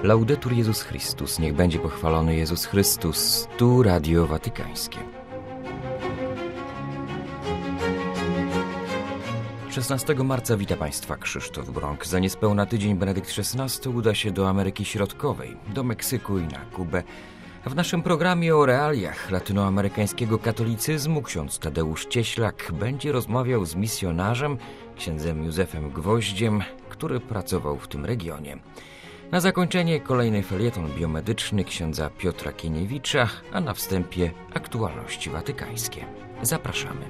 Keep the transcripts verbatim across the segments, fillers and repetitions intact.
Laudetur Jezus Chrystus, niech będzie pochwalony Jezus Chrystus, tu Radio Watykańskie. szesnastego marca wita Państwa Krzysztof Brąk. Za niespełna tydzień Benedykt szesnasty uda się do Ameryki Środkowej, do Meksyku i na Kubę. W naszym programie o realiach latynoamerykańskiego katolicyzmu ksiądz Tadeusz Cieślak będzie rozmawiał z misjonarzem, księdzem Józefem Gwoździem, który pracował w tym regionie. Na zakończenie kolejny felieton biomedyczny księdza Piotra Kieniewicza, a na wstępie aktualności watykańskie. Zapraszamy.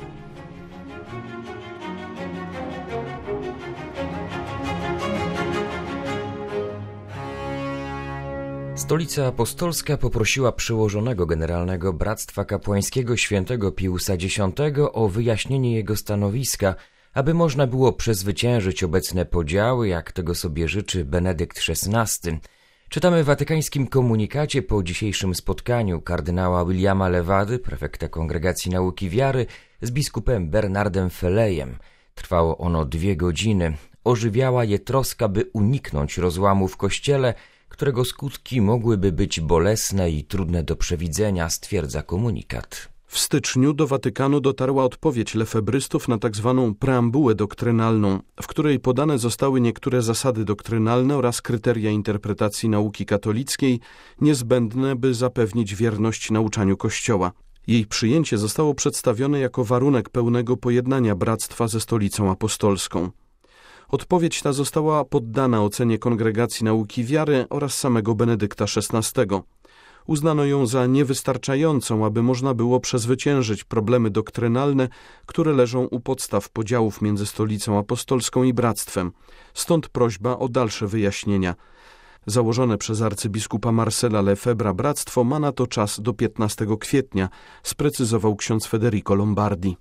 Stolica Apostolska poprosiła przełożonego generalnego Bractwa Kapłańskiego świętego Piusa Dziesiątego o wyjaśnienie jego stanowiska, aby można było przezwyciężyć obecne podziały, jak tego sobie życzy Benedykt szesnasty. Czytamy w watykańskim komunikacie po dzisiejszym spotkaniu kardynała Williama Lewady, prefekta Kongregacji Nauki Wiary, z biskupem Bernardem Felejem. Trwało ono dwie godziny. Ożywiała je troska, by uniknąć rozłamu w Kościele, którego skutki mogłyby być bolesne i trudne do przewidzenia, stwierdza komunikat. W styczniu do Watykanu dotarła odpowiedź lefebrystów na tzw. preambułę doktrynalną, w której podane zostały niektóre zasady doktrynalne oraz kryteria interpretacji nauki katolickiej niezbędne, by zapewnić wierność nauczaniu Kościoła. Jej przyjęcie zostało przedstawione jako warunek pełnego pojednania bractwa ze Stolicą Apostolską. Odpowiedź ta została poddana ocenie Kongregacji Nauki Wiary oraz samego Benedykta szesnastego. Uznano ją za niewystarczającą, aby można było przezwyciężyć problemy doktrynalne, które leżą u podstaw podziałów między Stolicą Apostolską i Bractwem. Stąd prośba o dalsze wyjaśnienia. Założone przez arcybiskupa Marcela Lefebvra bractwo ma na to czas do piętnastego kwietnia, sprecyzował ksiądz Federico Lombardi.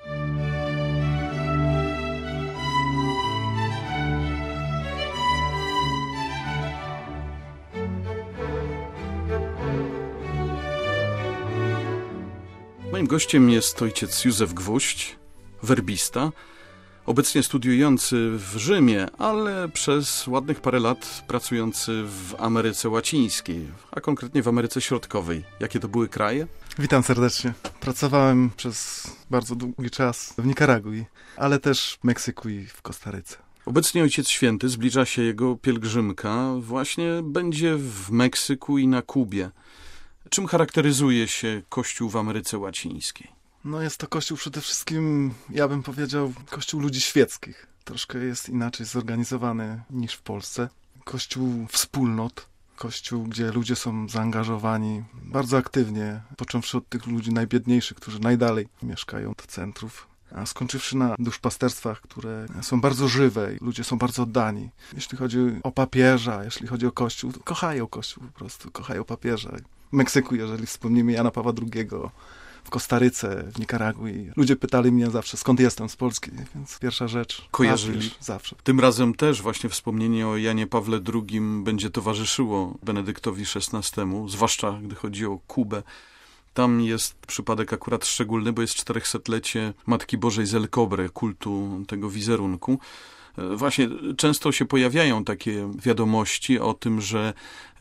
Moim gościem jest ojciec Józef Gwoźdź, werbista, obecnie studiujący w Rzymie, ale przez ładnych parę lat pracujący w Ameryce Łacińskiej, a konkretnie w Ameryce Środkowej. Jakie to były kraje? Witam serdecznie. Pracowałem przez bardzo długi czas w Nikaragui, ale też w Meksyku i w Kostaryce. Obecnie Ojciec Święty, zbliża się jego pielgrzymka, właśnie będzie w Meksyku i na Kubie. Czym charakteryzuje się Kościół w Ameryce Łacińskiej? No jest to Kościół przede wszystkim, ja bym powiedział, Kościół ludzi świeckich. Troszkę jest inaczej zorganizowany niż w Polsce. Kościół wspólnot, Kościół, gdzie ludzie są zaangażowani bardzo aktywnie, począwszy od tych ludzi najbiedniejszych, którzy najdalej mieszkają od centrów, a skończywszy na duszpasterstwach, które są bardzo żywe i ludzie są bardzo oddani. Jeśli chodzi o papieża, jeśli chodzi o Kościół, to kochają Kościół po prostu, kochają papieża. W Meksyku, jeżeli wspomnimy Jana Pawła drugiego, w Kostaryce, w Nikaragui. Ludzie pytali mnie zawsze, skąd jestem, z Polski, więc pierwsza rzecz. Kojarzyli? Papież, zawsze. Tym razem też właśnie wspomnienie o Janie Pawle drugim będzie towarzyszyło Benedyktowi szesnastemu, zwłaszcza gdy chodzi o Kubę. Tam jest przypadek akurat szczególny, bo jest czterychsetlecie Matki Bożej z El Cobre, kultu tego wizerunku. Właśnie często się pojawiają takie wiadomości o tym, że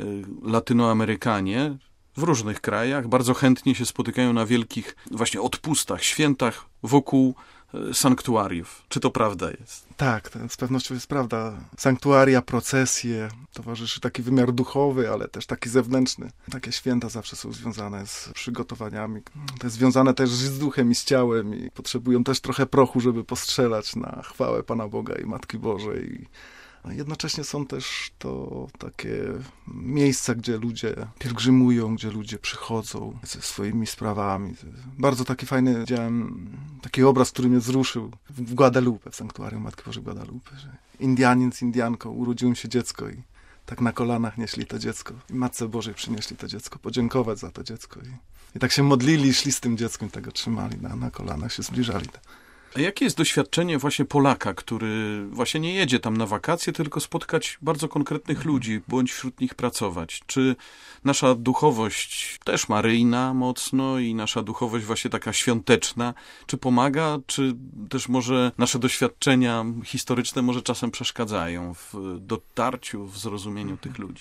Latynoamerykanie w różnych krajach bardzo chętnie się spotykają na wielkich właśnie odpustach, świętach wokół sanktuariów. Czy to prawda jest? Tak, to z pewnością jest prawda. Sanktuaria, procesje, towarzyszy taki wymiar duchowy, ale też taki zewnętrzny. Takie święta zawsze są związane z przygotowaniami. To jest związane też z duchem i z ciałem i potrzebują też trochę prochu, żeby postrzelać na chwałę Pana Boga i Matki Bożej. A jednocześnie są też to takie miejsca, gdzie ludzie pielgrzymują, gdzie ludzie przychodzą ze swoimi sprawami. Bardzo taki fajny, widziałem taki obraz, który mnie wzruszył w Guadalupe, w sanktuarium Matki Bożej Guadalupe, że Indianin z Indianką, urodziło im się dziecko i tak na kolanach nieśli to dziecko. I Matce Bożej przynieśli to dziecko, podziękować za to dziecko. I, i tak się modlili, szli z tym dzieckiem, tego trzymali na, na kolanach, się zbliżali. A jakie jest doświadczenie właśnie Polaka, który właśnie nie jedzie tam na wakacje, tylko spotkać bardzo konkretnych ludzi, bądź wśród nich pracować? Czy nasza duchowość też maryjna mocno i nasza duchowość właśnie taka świąteczna, czy pomaga, czy też może nasze doświadczenia historyczne może czasem przeszkadzają w dotarciu, w zrozumieniu tych ludzi?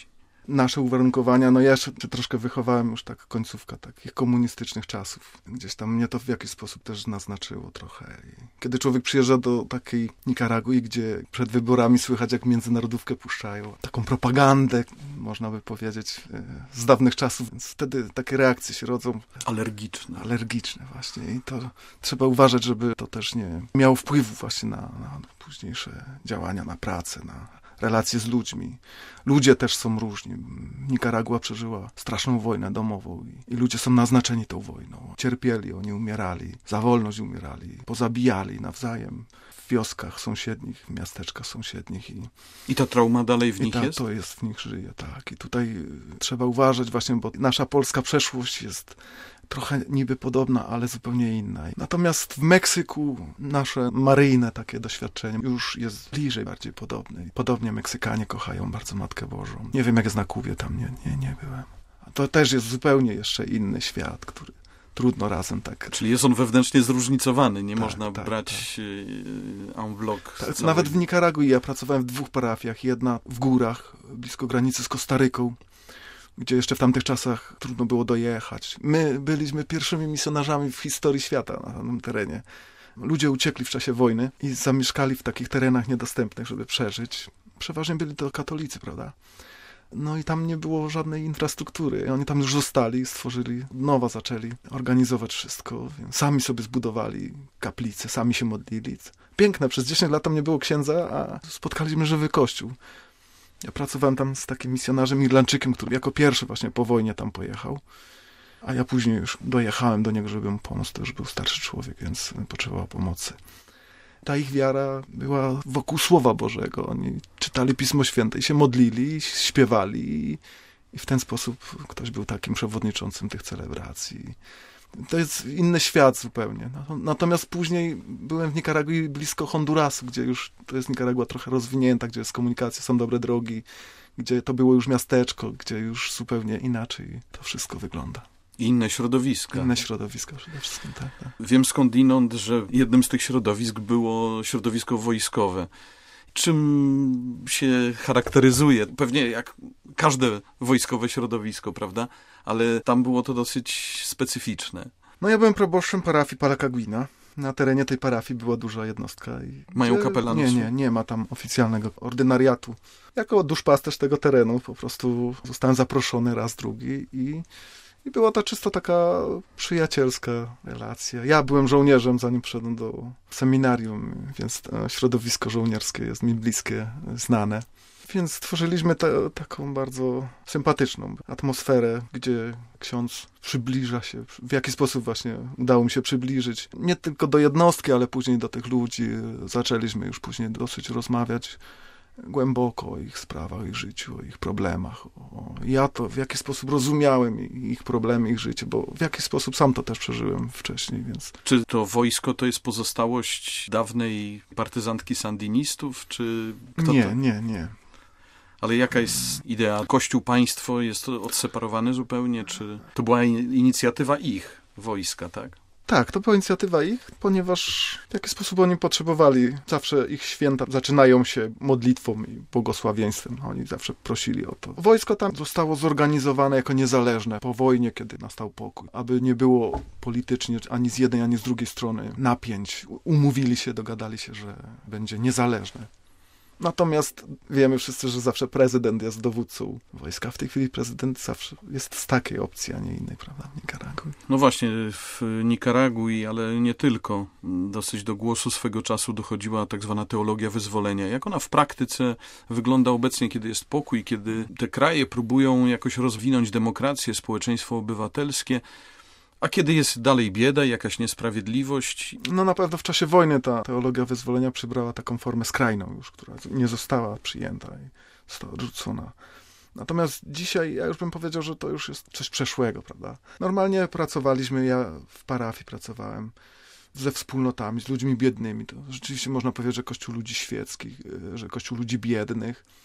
nasze uwarunkowania, no ja się troszkę wychowałem już tak końcówka takich komunistycznych czasów. Gdzieś tam mnie to w jakiś sposób też naznaczyło trochę. I kiedy człowiek przyjeżdża do takiej Nikaragui, gdzie przed wyborami słychać, jak międzynarodówkę puszczają, taką propagandę, można by powiedzieć, z dawnych czasów, więc wtedy takie reakcje się rodzą. Alergiczne. Alergiczne właśnie i to trzeba uważać, żeby to też nie miało wpływu właśnie na, na późniejsze działania, na pracę, na relacje z ludźmi. Ludzie też są różni. Nikaragua przeżyła straszną wojnę domową i, i ludzie są naznaczeni tą wojną. Cierpieli, oni umierali, za wolność umierali, pozabijali nawzajem w wioskach sąsiednich, w miasteczkach sąsiednich. I, I ta trauma dalej w i nich ta, jest? To jest w nich żyje, tak. I tutaj trzeba uważać właśnie, bo nasza polska przeszłość jest trochę niby podobna, ale zupełnie inna. Natomiast w Meksyku nasze maryjne takie doświadczenie już jest bliżej, bardziej podobne. Podobnie Meksykanie kochają bardzo Matkę Bożą. Nie wiem, jak jest na Kubie, tam nie, nie, nie byłem. A to też jest zupełnie jeszcze inny świat, który trudno razem tak... Czyli jest on wewnętrznie zróżnicowany, nie tak, można tak, brać tak. en bloc. Tak, całej... Nawet w Nikaragui ja pracowałem w dwóch parafiach. Jedna w górach, blisko granicy z Kostaryką, gdzie jeszcze w tamtych czasach trudno było dojechać. My byliśmy pierwszymi misjonarzami w historii świata na tym terenie. Ludzie uciekli w czasie wojny i zamieszkali w takich terenach niedostępnych, żeby przeżyć. Przeważnie byli to katolicy, prawda? No i tam nie było żadnej infrastruktury. Oni tam już zostali, stworzyli, od nowa zaczęli organizować wszystko. Więc sami sobie zbudowali kaplice, sami się modlili. Piękne, przez dziesięć lat tam nie było księdza, a spotkaliśmy żywy kościół. Ja pracowałem tam z takim misjonarzem Irlandczykiem, który jako pierwszy właśnie po wojnie tam pojechał, a ja później już dojechałem do niego, żeby mu pomóc. To już był starszy człowiek, więc potrzebował pomocy. Ta ich wiara była wokół Słowa Bożego. Oni czytali Pismo Święte i się modlili, śpiewali i w ten sposób ktoś był takim przewodniczącym tych celebracji. To jest inny świat zupełnie. Natomiast później byłem w Nikaragui blisko Hondurasu, gdzie już to jest Nikaragua trochę rozwinięta, gdzie jest komunikacja, są dobre drogi, gdzie to było już miasteczko, gdzie już zupełnie inaczej to wszystko wygląda. Inne środowiska. Inne środowiska przede wszystkim, tak, tak. Wiem skądinąd, że jednym z tych środowisk było środowisko wojskowe. Czym się charakteryzuje? Pewnie jak każde wojskowe środowisko, prawda? Ale tam było to dosyć specyficzne. No ja byłem proboszczem parafii Palacaguina. Na terenie tej parafii była duża jednostka. I Mają gdzie... kapelanów? Nie, nie, nie ma tam oficjalnego ordynariatu. Jako duszpasterz tego terenu po prostu zostałem zaproszony raz, drugi i... I była to czysto taka przyjacielska relacja. Ja byłem żołnierzem, zanim przyszedłem do seminarium, więc to środowisko żołnierskie jest mi bliskie, znane. Więc stworzyliśmy te, taką bardzo sympatyczną atmosferę, gdzie ksiądz przybliża się, w jaki sposób właśnie udało mi się przybliżyć. Nie tylko do jednostki, ale później do tych ludzi. Zaczęliśmy już później dosyć rozmawiać głęboko o ich sprawach, ich życiu, o ich problemach. O, ja to w jaki sposób rozumiałem ich problemy, ich życie, bo w jaki sposób sam to też przeżyłem wcześniej, więc... Czy to wojsko to jest pozostałość dawnej partyzantki sandynistów, czy kto Nie, to? nie, nie. Ale jaka jest idea? Kościół, państwo jest odseparowany zupełnie, czy to była inicjatywa ich, wojska, tak? Tak, to była inicjatywa ich, ponieważ w jaki sposób oni potrzebowali. Zawsze ich święta zaczynają się modlitwą i błogosławieństwem. Oni zawsze prosili o to. Wojsko tam zostało zorganizowane jako niezależne po wojnie, kiedy nastał pokój. Aby nie było politycznie ani z jednej, ani z drugiej strony napięć. Umówili się, dogadali się, że będzie niezależne. Natomiast wiemy wszyscy, że zawsze prezydent jest dowódcą wojska. W tej chwili prezydent zawsze jest z takiej opcji, a nie innej, prawda, w Nikaragui. No właśnie, w Nikaragui, ale nie tylko, dosyć do głosu swego czasu dochodziła tak zwana teologia wyzwolenia. Jak ona w praktyce wygląda obecnie, kiedy jest pokój, kiedy te kraje próbują jakoś rozwinąć demokrację, społeczeństwo obywatelskie, a kiedy jest dalej bieda, jakaś niesprawiedliwość? No na pewno w czasie wojny ta teologia wyzwolenia przybrała taką formę skrajną już, która nie została przyjęta i została odrzucona. Natomiast dzisiaj ja już bym powiedział, że to już jest coś przeszłego, prawda? Normalnie pracowaliśmy, ja w parafii pracowałem ze wspólnotami, z ludźmi biednymi. To rzeczywiście można powiedzieć, że kościół ludzi świeckich, że kościół ludzi biednych.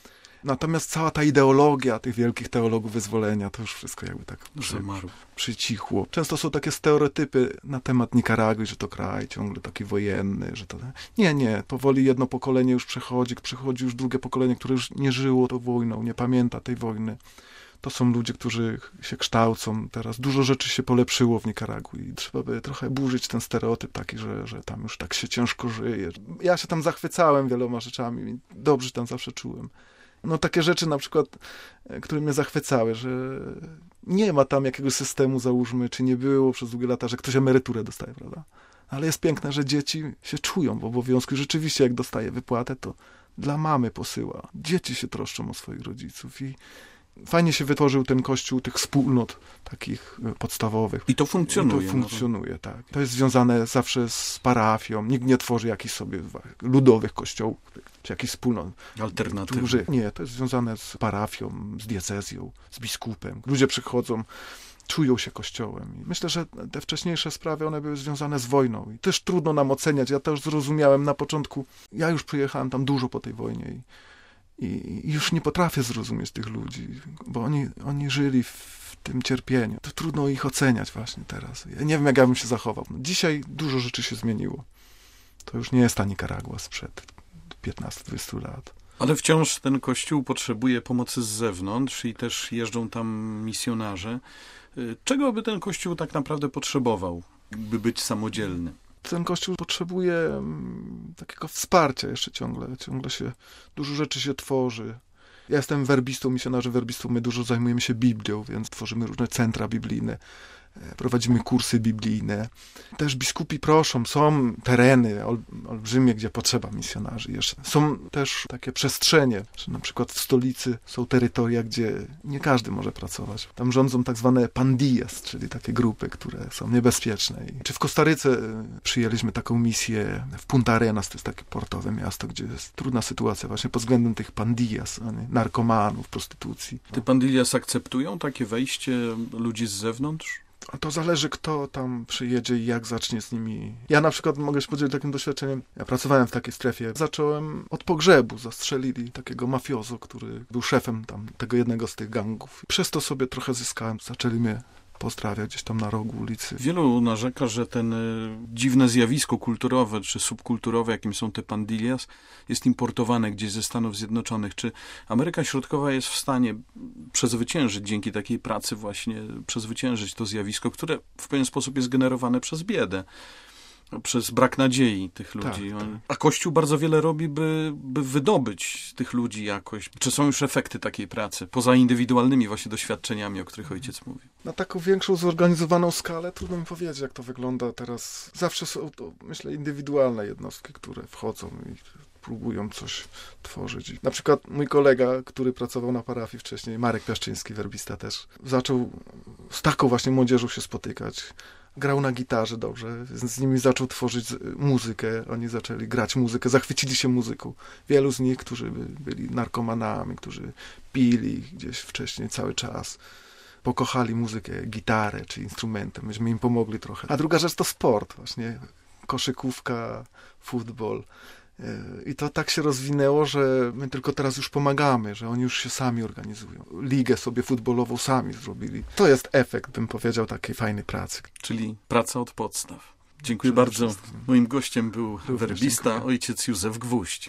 Natomiast cała ta ideologia tych wielkich teologów wyzwolenia, to już wszystko jakby tak przy, przycichło. Często są takie stereotypy na temat Nikaragui, że to kraj ciągle taki wojenny, że to... Nie, nie, powoli jedno pokolenie już przechodzi, przychodzi już drugie pokolenie, które już nie żyło tą wojną, nie pamięta tej wojny. To są ludzie, którzy się kształcą teraz. Dużo rzeczy się polepszyło w Nikaragui i trzeba by trochę burzyć ten stereotyp taki, że, że tam już tak się ciężko żyje. Ja się tam zachwycałem wieloma rzeczami i dobrze tam zawsze czułem. No takie rzeczy na przykład, które mnie zachwycały, że nie ma tam jakiegoś systemu, załóżmy, czy nie było przez długie lata, że ktoś emeryturę dostaje, prawda? Ale jest piękne, że dzieci się czują w obowiązku i rzeczywiście jak dostaje wypłatę, to dla mamy posyła. Dzieci się troszczą o swoich rodziców i fajnie się wytworzył ten kościół tych wspólnot takich podstawowych. I to funkcjonuje. I to funkcjonuje, no. Tak. To jest związane zawsze z parafią. Nikt nie tworzy jakichś sobie ludowych kościołów, czy jakichś wspólnot. Alternatywnych. Nie, to jest związane z parafią, z diecezją, z biskupem. Ludzie przychodzą, czują się kościołem. I myślę, że te wcześniejsze sprawy, one były związane z wojną. I też trudno nam oceniać. Ja też zrozumiałem na początku, ja już przyjechałem tam dużo po tej wojnie i I już nie potrafię zrozumieć tych ludzi, bo oni, oni żyli w tym cierpieniu. To trudno ich oceniać właśnie teraz. Ja nie wiem, jak ja bym się zachował. Dzisiaj dużo rzeczy się zmieniło. To już nie jest ta Nikaragua sprzed piętnastu dwudziestu lat. Ale wciąż ten kościół potrzebuje pomocy z zewnątrz i też jeżdżą tam misjonarze. Czego by ten kościół tak naprawdę potrzebował, by być samodzielny? Ten kościół potrzebuje takiego wsparcia jeszcze ciągle. Ciągle się, dużo rzeczy się tworzy. Ja jestem werbistą, misjonarzem werbistą, my dużo zajmujemy się Biblią, więc tworzymy różne centra biblijne, prowadzimy kursy biblijne. Też biskupi proszą, są tereny ol, olbrzymie, gdzie potrzeba misjonarzy jeszcze. Są też takie przestrzenie, że na przykład w stolicy są terytoria, gdzie nie każdy może pracować. Tam rządzą tak zwane pandillas, czyli takie grupy, które są niebezpieczne. I czy w Kostaryce przyjęliśmy taką misję w Punta Arenas, to jest takie portowe miasto, gdzie jest trudna sytuacja właśnie pod względem tych pandillas, narkomanów, prostytucji. Te pandillas akceptują takie wejście ludzi z zewnątrz? A to zależy, kto tam przyjedzie i jak zacznie z nimi. Ja na przykład mogę się podzielić takim doświadczeniem. Ja pracowałem w takiej strefie. Zacząłem od pogrzebu. Zastrzelili takiego mafiozo, który był szefem tam tego jednego z tych gangów. Przez to sobie trochę zyskałem. Zaczęli mnie pozdrawiać gdzieś tam na rogu ulicy. Wielu narzeka, że ten y, dziwne zjawisko kulturowe czy subkulturowe, jakim są te pandillas, jest importowane gdzieś ze Stanów Zjednoczonych. Czy Ameryka Środkowa jest w stanie przezwyciężyć dzięki takiej pracy właśnie, przezwyciężyć to zjawisko, które w pewien sposób jest generowane przez biedę, przez brak nadziei tych ludzi. Tak, tak. A Kościół bardzo wiele robi, by, by wydobyć tych ludzi jakoś. Czy są już efekty takiej pracy, poza indywidualnymi właśnie doświadczeniami, o których ojciec mówi? Na taką większą, zorganizowaną skalę trudno mi powiedzieć, jak to wygląda teraz. Zawsze są to, myślę, indywidualne jednostki, które wchodzą i próbują coś tworzyć. Na przykład mój kolega, który pracował na parafii wcześniej, Marek Piaszczyński, werbista też, zaczął z taką właśnie młodzieżą się spotykać. Grał na gitarze dobrze, z nimi zaczął tworzyć muzykę, oni zaczęli grać muzykę, zachwycili się muzyką. Wielu z nich, którzy byli narkomanami, którzy pili gdzieś wcześniej cały czas, pokochali muzykę, gitarę czy instrumentem, myśmy im pomogli trochę. A druga rzecz to sport, właśnie koszykówka, futbol. I to tak się rozwinęło, że my tylko teraz już pomagamy, że oni już się sami organizują. Ligę sobie futbolową sami zrobili. To jest efekt, bym powiedział, takiej fajnej pracy. Czyli praca od podstaw. Dziękuję Przede bardzo. Wszystkim. Moim gościem był Również werbista, dziękuję. Ojciec Józef Gwóźdź.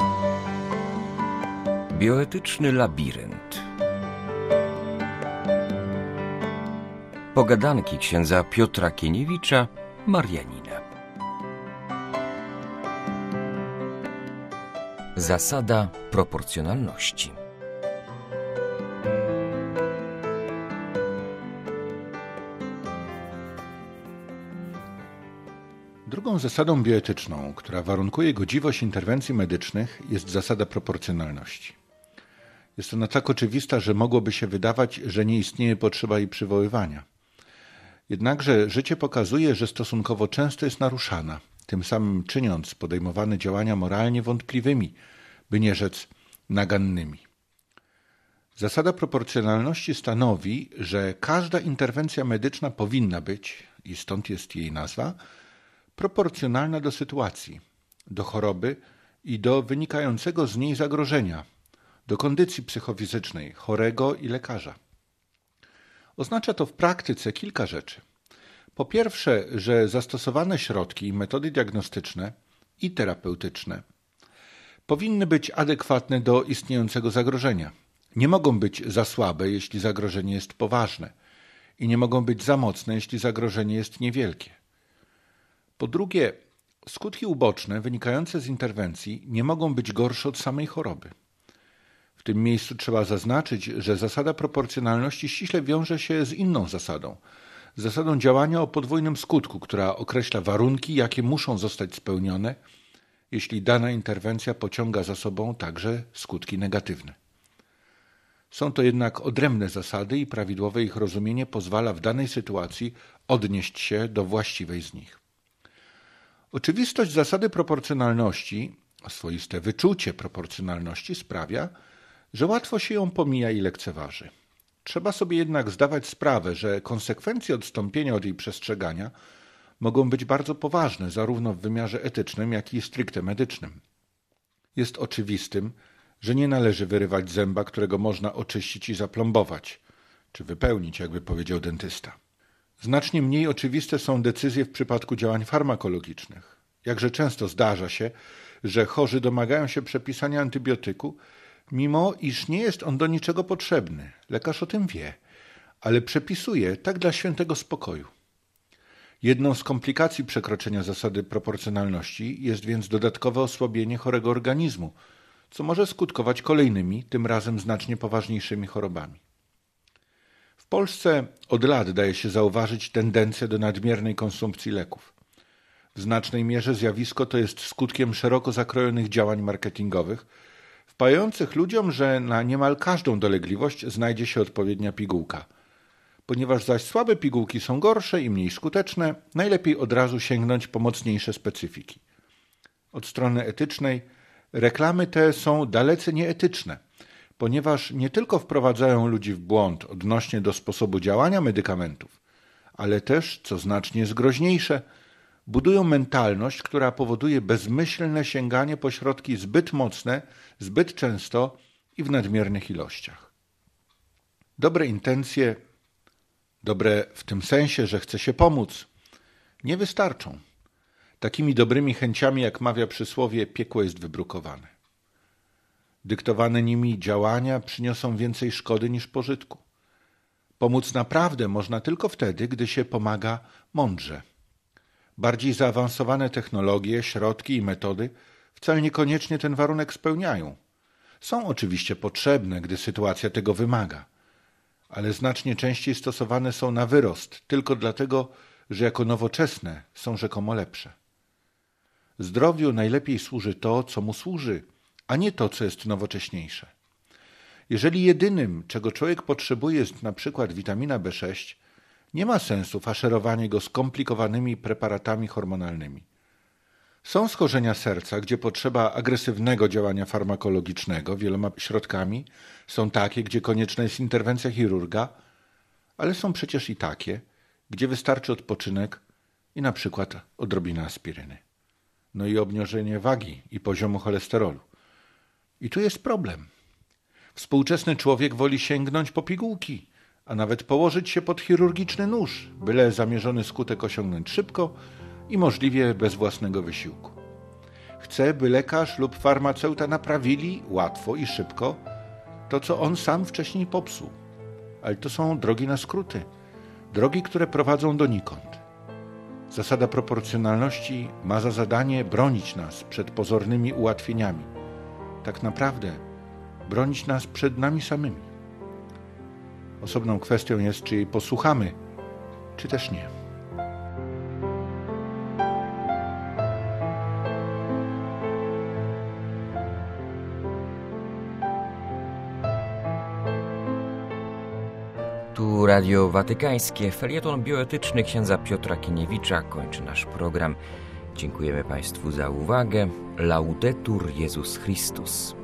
Bioetyczny labirynt. Pogadanki księdza Piotra Kieniewicza, Marianina. Zasada proporcjonalności. Drugą zasadą bioetyczną, która warunkuje godziwość interwencji medycznych, jest zasada proporcjonalności. Jest ona tak oczywista, że mogłoby się wydawać, że nie istnieje potrzeba jej przywoływania. Jednakże życie pokazuje, że stosunkowo często jest naruszana, tym samym czyniąc podejmowane działania moralnie wątpliwymi, by nie rzec nagannymi. Zasada proporcjonalności stanowi, że każda interwencja medyczna powinna być, i stąd jest jej nazwa, proporcjonalna do sytuacji, do choroby i do wynikającego z niej zagrożenia, do kondycji psychofizycznej chorego i lekarza. Oznacza to w praktyce kilka rzeczy. Po pierwsze, że zastosowane środki i metody diagnostyczne i terapeutyczne powinny być adekwatne do istniejącego zagrożenia. Nie mogą być za słabe, jeśli zagrożenie jest poważne i nie mogą być za mocne, jeśli zagrożenie jest niewielkie. Po drugie, skutki uboczne wynikające z interwencji nie mogą być gorsze od samej choroby. W tym miejscu trzeba zaznaczyć, że zasada proporcjonalności ściśle wiąże się z inną zasadą, z zasadą działania o podwójnym skutku, która określa warunki, jakie muszą zostać spełnione, jeśli dana interwencja pociąga za sobą także skutki negatywne. Są to jednak odrębne zasady i prawidłowe ich rozumienie pozwala w danej sytuacji odnieść się do właściwej z nich. Oczywistość zasady proporcjonalności, swoiste wyczucie proporcjonalności sprawia, że łatwo się ją pomija i lekceważy. Trzeba sobie jednak zdawać sprawę, że konsekwencje odstąpienia od jej przestrzegania mogą być bardzo poważne, zarówno w wymiarze etycznym, jak i stricte medycznym. Jest oczywistym, że nie należy wyrywać zęba, którego można oczyścić i zaplombować, czy wypełnić, jakby powiedział dentysta. Znacznie mniej oczywiste są decyzje w przypadku działań farmakologicznych. Jakże często zdarza się, że chorzy domagają się przepisania antybiotyku, mimo iż nie jest on do niczego potrzebny. Lekarz o tym wie, ale przepisuje tak dla świętego spokoju. Jedną z komplikacji przekroczenia zasady proporcjonalności jest więc dodatkowe osłabienie chorego organizmu, co może skutkować kolejnymi, tym razem znacznie poważniejszymi chorobami. W Polsce od lat daje się zauważyć tendencję do nadmiernej konsumpcji leków. W znacznej mierze zjawisko to jest skutkiem szeroko zakrojonych działań marketingowych, wpajających ludziom, że na niemal każdą dolegliwość znajdzie się odpowiednia pigułka. Ponieważ zaś słabe pigułki są gorsze i mniej skuteczne, najlepiej od razu sięgnąć po mocniejsze specyfiki. Od strony etycznej reklamy te są dalece nieetyczne, ponieważ nie tylko wprowadzają ludzi w błąd odnośnie do sposobu działania medykamentów, ale też, co znacznie jest groźniejsze, budują mentalność, która powoduje bezmyślne sięganie po środki zbyt mocne, zbyt często i w nadmiernych ilościach. Dobre intencje, dobre w tym sensie, że chce się pomóc, nie wystarczą. Takimi dobrymi chęciami, jak mawia przysłowie, piekło jest wybrukowane. Dyktowane nimi działania przyniosą więcej szkody niż pożytku. Pomóc naprawdę można tylko wtedy, gdy się pomaga mądrze. Bardziej zaawansowane technologie, środki i metody wcale niekoniecznie ten warunek spełniają. Są oczywiście potrzebne, gdy sytuacja tego wymaga, ale znacznie częściej stosowane są na wyrost, tylko dlatego, że jako nowoczesne są rzekomo lepsze. Zdrowiu najlepiej służy to, co mu służy, a nie to, co jest nowocześniejsze. Jeżeli jedynym, czego człowiek potrzebuje, jest na przykład witamina B sześć, nie ma sensu faszerowanie go skomplikowanymi preparatami hormonalnymi. Są schorzenia serca, gdzie potrzeba agresywnego działania farmakologicznego wieloma środkami, są takie, gdzie konieczna jest interwencja chirurga, ale są przecież i takie, gdzie wystarczy odpoczynek i na przykład odrobina aspiryny. No i obniżenie wagi i poziomu cholesterolu. I tu jest problem. Współczesny człowiek woli sięgnąć po pigułki, a nawet położyć się pod chirurgiczny nóż, byle zamierzony skutek osiągnąć szybko i możliwie bez własnego wysiłku. Chce, by lekarz lub farmaceuta naprawili łatwo i szybko to, co on sam wcześniej popsuł. Ale to są drogi na skróty, drogi, które prowadzą donikąd. Zasada proporcjonalności ma za zadanie bronić nas przed pozornymi ułatwieniami. Tak naprawdę bronić nas przed nami samymi. Osobną kwestią jest, czy jej posłuchamy, czy też nie. Tu Radio Watykańskie, felieton bioetyczny księdza Piotra Kiniewicza kończy nasz program. Dziękujemy Państwu za uwagę. Laudetur Jezus Chrystus.